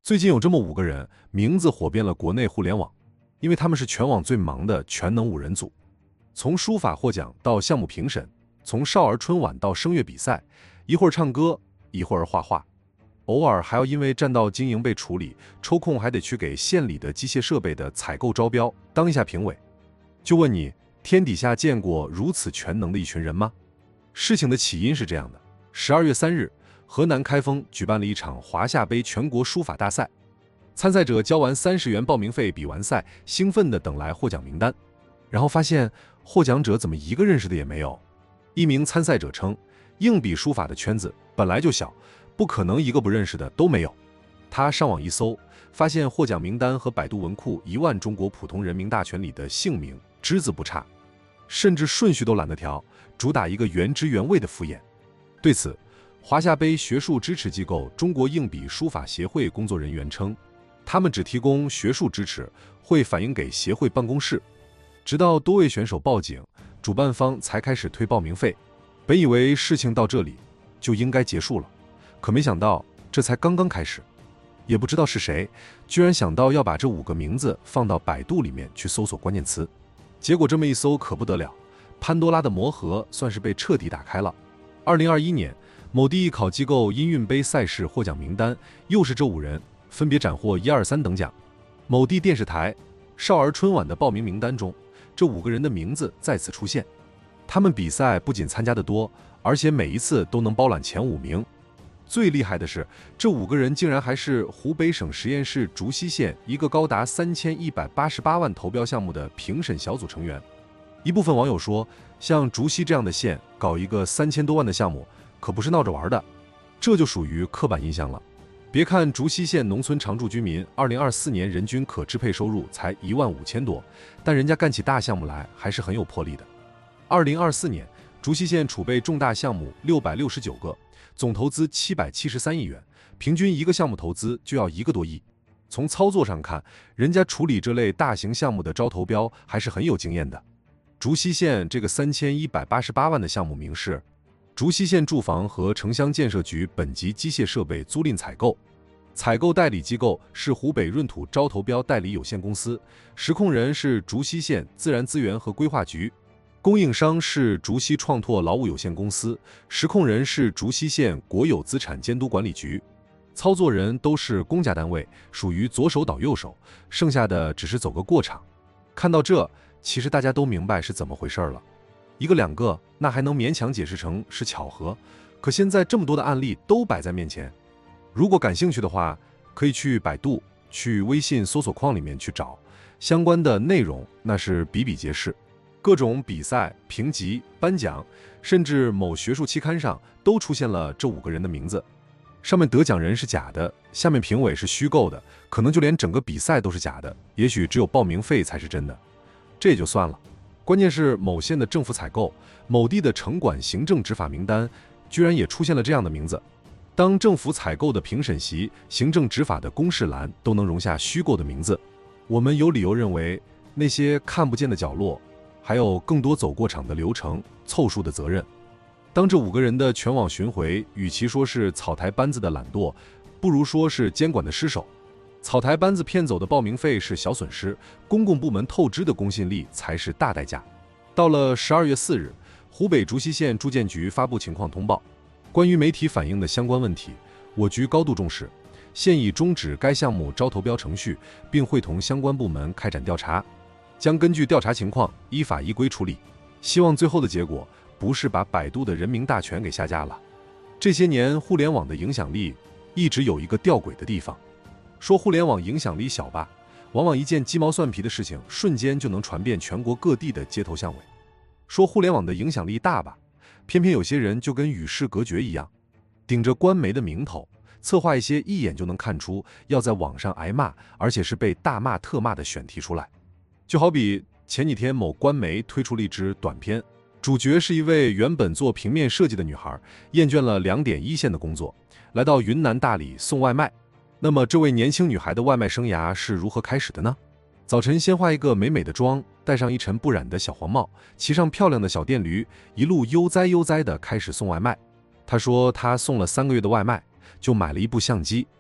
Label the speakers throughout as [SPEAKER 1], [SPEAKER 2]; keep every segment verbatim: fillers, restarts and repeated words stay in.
[SPEAKER 1] 最近有这么五个人，名字火遍了国内互联网，因为他们是全网最忙的全能五人组。从书法获奖到项目评审，从少儿春晚到声乐比赛，一会儿唱歌，一会儿画画，偶尔还要因为占道经营被处理，抽空还得去给县里的机械设备的采购招标，当一下评委。就问你，天底下见过如此全能的一群人吗？事情的起因是这样的：十二月三日，河南开封举办了一场华夏杯全国书法大赛，参赛者交完三十元报名费，比完赛，兴奋地等来获奖名单，然后发现获奖者怎么一个认识的也没有。一名参赛者称，硬笔书法的圈子本来就小，不可能一个不认识的都没有。他上网一搜，发现获奖名单和百度文库一万中国普通人民大全里的姓名只字不差，甚至顺序都懒得调，主打一个原汁原味的敷衍。对此，华夏杯学术支持机构中国硬笔书法协会工作人员称，他们只提供学术支持，会反映给协会办公室。直到多位选手报警，主办方才开始退报名费。本以为事情到这里就应该结束了，可没想到这才刚刚开始。也不知道是谁居然想到要把这五个名字放到百度里面去搜索关键词，结果这么一搜可不得了，潘多拉的魔盒算是被彻底打开了。二零二一年，某地艺考机构音韵杯赛事获奖名单又是这五人，分别斩获一二三等奖。某地电视台少儿春晚的报名名单中，这五个人的名字再次出现。他们比赛不仅参加的多，而且每一次都能包揽前五名。最厉害的是，这五个人竟然还是湖北省十堰市竹溪县一个高达三千一百八十八万投标项目的评审小组成员。一部分网友说，像竹溪这样的县搞一个三千多万的项目，可不是闹着玩的，这就属于刻板印象了。别看竹溪县农村常住居民二零二四年人均可支配收入才一万五千多，但人家干起大项目来还是很有魄力的。二零二四年，竹溪县储备重大项目六百六十九个，总投资七百七十三亿元，平均一个项目投资就要一个多亿。从操作上看，人家处理这类大型项目的招投标还是很有经验的。竹溪县这个三千一百八十八万的项目名是竹溪县住房和城乡建设局本级机械设备租赁采购，采购代理机构是湖北润土招投标代理有限公司，实控人是竹溪县自然资源和规划局，供应商是竹溪创拓劳务有限公司，实控人是竹溪县国有资产监督管理局，操作人都是公家单位，属于左手倒右手，剩下的只是走个过场。看到这，其实大家都明白是怎么回事了。一个两个，那还能勉强解释成是巧合，可现在这么多的案例都摆在面前，如果感兴趣的话，可以去百度、去微信搜索框里面去找相关的内容，那是比比皆是。各种比赛、评级、颁奖，甚至某学术期刊上都出现了这五个人的名字。上面得奖人是假的，下面评委是虚构的，可能就连整个比赛都是假的，也许只有报名费才是真的。这也就算了，关键是某县的政府采购、某地的城管行政执法名单，居然也出现了这样的名字。当政府采购的评审席、行政执法的公示栏都能容下虚构的名字，我们有理由认为，那些看不见的角落，还有更多走过场的流程、凑数的责任。当这五个人的全网巡回，与其说是草台班子的懒惰，不如说是监管的失手。草台班子骗走的报名费是小损失，公共部门透支的公信力才是大代价。到了十二月四日，湖北竹溪县住建局发布情况通报，关于媒体反映的相关问题，我局高度重视，现已终止该项目招投标程序，并会同相关部门开展调查，将根据调查情况依法依规处理。希望最后的结果不是把百度的人民大全给下架了。这些年互联网的影响力一直有一个吊诡的地方，说互联网影响力小吧，往往一件鸡毛蒜皮的事情瞬间就能传遍全国各地的街头巷尾。说互联网的影响力大吧，偏偏有些人就跟与世隔绝一样，顶着官媒的名头，策划一些一眼就能看出要在网上挨骂，而且是被大骂特骂的选题出来。就好比前几天某官媒推出了一支短片，主角是一位原本做平面设计的女孩，厌倦了两点一线的工作，来到云南大理送外卖。那么这位年轻女孩的外卖生涯是如何开始的呢？早晨先化一个美美的妆，戴上一尘不染的小黄帽，骑上漂亮的小电驴，一路悠哉悠哉地开始送外卖。她说她送了三个月的外卖，就买了一部相机。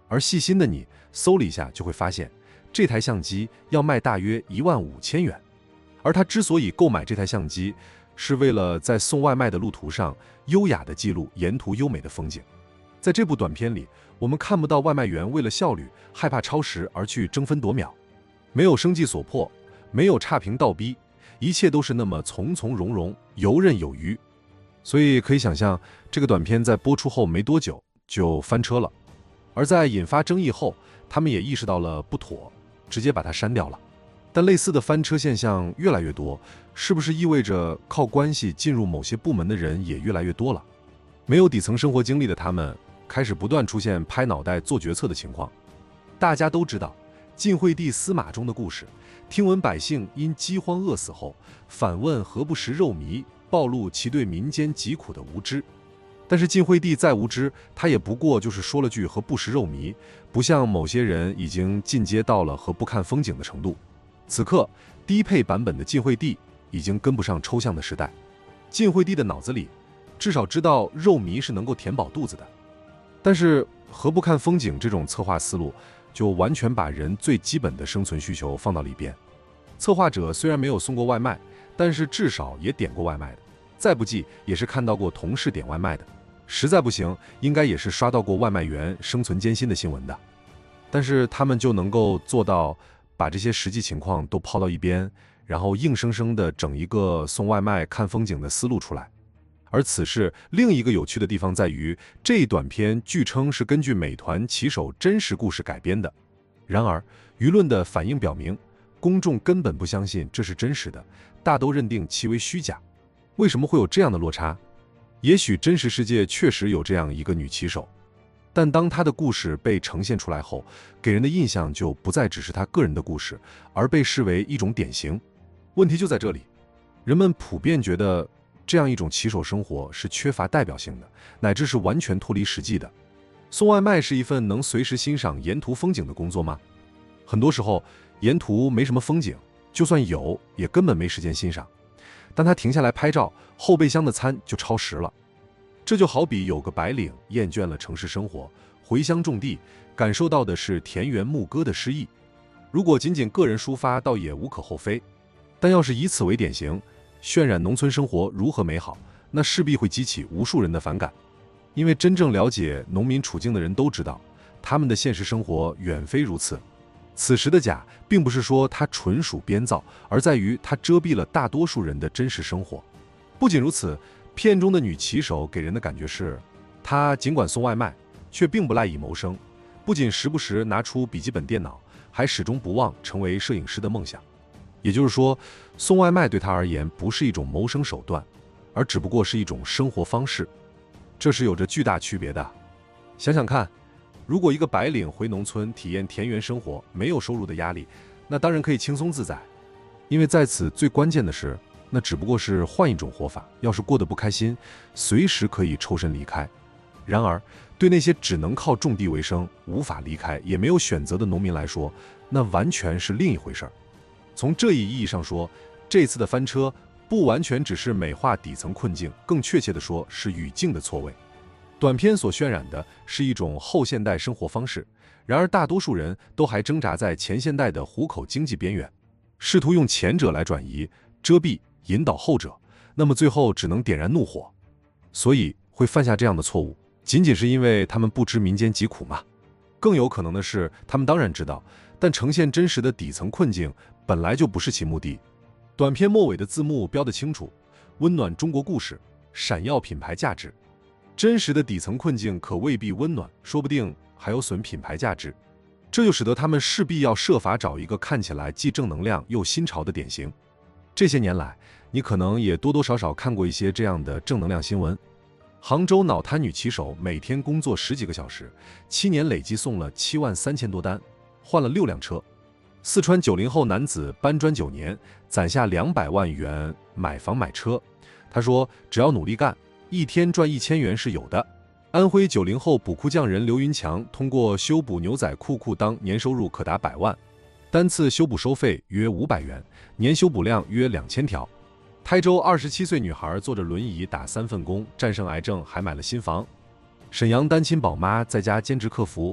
[SPEAKER 1] 而细心的你搜了一下，就会发现这台相机要卖大约一万五千元。而他之所以购买这台相机，是为了在送外卖的路途上优雅地记录沿途优美的风景。在这部短片里，我们看不到外卖员为了效率害怕超时而去争分夺秒，没有生计所迫，没有差评倒逼，一切都是那么从从容容，游刃有余。所以可以想象，这个短片在播出后没多久就翻车了。而在引发争议后，他们也意识到了不妥，直接把它删掉了。但类似的翻车现象越来越多，是不是意味着靠关系进入某些部门的人也越来越多了？没有底层生活经历的他们，开始不断出现拍脑袋做决策的情况。大家都知道晋惠帝司马中的故事，听闻百姓因饥荒饿死后，反问何不食肉糜，暴露其对民间疾苦的无知。但是晋惠帝再无知，他也不过就是说了句和不食肉糜，不像某些人已经进阶到了和不看风景的程度。此刻低配版本的晋惠帝已经跟不上抽象的时代。晋惠帝的脑子里至少知道肉糜是能够填饱肚子的，但是和不看风景这种策划思路，就完全把人最基本的生存需求放到里边。策划者虽然没有送过外卖，但是至少也点过外卖的，再不济也是看到过同事点外卖的，实在不行应该也是刷到过外卖员生存艰辛的新闻的。但是他们就能够做到把这些实际情况都抛到一边，然后硬生生的整一个送外卖看风景的思路出来。而此事另一个有趣的地方在于，这一短片据称是根据美团骑手真实故事改编的。然而舆论的反应表明，公众根本不相信这是真实的，大都认定其为虚假。为什么会有这样的落差？也许真实世界确实有这样一个女骑手，但当她的故事被呈现出来后，给人的印象就不再只是她个人的故事，而被视为一种典型。问题就在这里，人们普遍觉得这样一种骑手生活是缺乏代表性的，乃至是完全脱离实际的。送外卖是一份能随时欣赏沿途风景的工作吗？很多时候沿途没什么风景，就算有也根本没时间欣赏。当他停下来拍照，后备箱的餐就超时了。这就好比有个白领厌倦了城市生活，回乡种地，感受到的是田园牧歌的诗意。如果仅仅个人抒发，倒也无可厚非，但要是以此为典型，渲染农村生活如何美好，那势必会激起无数人的反感。因为真正了解农民处境的人都知道，他们的现实生活远非如此。此时的假，并不是说它纯属编造，而在于它遮蔽了大多数人的真实生活。不仅如此，片中的女骑手给人的感觉是，她尽管送外卖，却并不赖以谋生，不仅时不时拿出笔记本电脑，还始终不忘成为摄影师的梦想。也就是说，送外卖对她而言不是一种谋生手段，而只不过是一种生活方式，这是有着巨大区别的。想想看，如果一个白领回农村体验田园生活，没有收入的压力，那当然可以轻松自在。因为在此最关键的是，那只不过是换一种活法，要是过得不开心，随时可以抽身离开。然而对那些只能靠种地为生，无法离开也没有选择的农民来说，那完全是另一回事儿。从这一意义上说，这次的翻车不完全只是美化底层困境，更确切地说是语境的错位。短片所渲染的是一种后现代生活方式，然而大多数人都还挣扎在前现代的糊口经济边缘，试图用前者来转移、遮蔽、引导后者，那么最后只能点燃怒火。所以会犯下这样的错误，仅仅是因为他们不知民间疾苦吗？更有可能的是，他们当然知道，但呈现真实的底层困境本来就不是其目的。短片末尾的字幕标得清楚：温暖中国故事，闪耀品牌价值。真实的底层困境可未必温暖，说不定还有损品牌价值。这就使得他们势必要设法找一个看起来既正能量又新潮的典型。这些年来，你可能也多多少少看过一些这样的正能量新闻。杭州脑瘫女骑手每天工作十几个小时，七年累计送了七万三千多单，换了六辆车。四川九零后男子搬砖九年，攒下两百万元买房买车。他说，只要努力干，一天赚一千元是有的。安徽九零后补裤匠人刘云强通过修补牛仔裤裤裆，年收入可达百万，单次修补收费约五百元，年修补量约两千条。台州二十七岁女孩坐着轮椅打三份工，战胜癌症还买了新房。沈阳单亲宝妈在家兼职客服，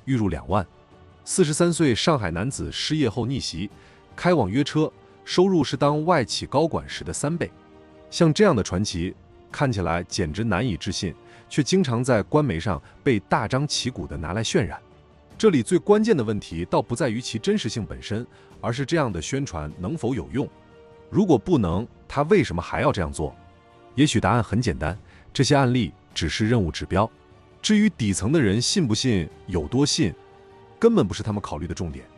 [SPEAKER 1] 月入两万。四十三岁上海男子失业后逆袭，开网约车，收入是当外企高管时的三倍。像这样的传奇，看起来简直难以置信，却经常在官媒上被大张旗鼓地拿来渲染。这里最关键的问题倒不在于其真实性本身，而是这样的宣传能否有用。如果不能，他为什么还要这样做？也许答案很简单，这些案例只是任务指标。至于底层的人信不信、有多信，根本不是他们考虑的重点。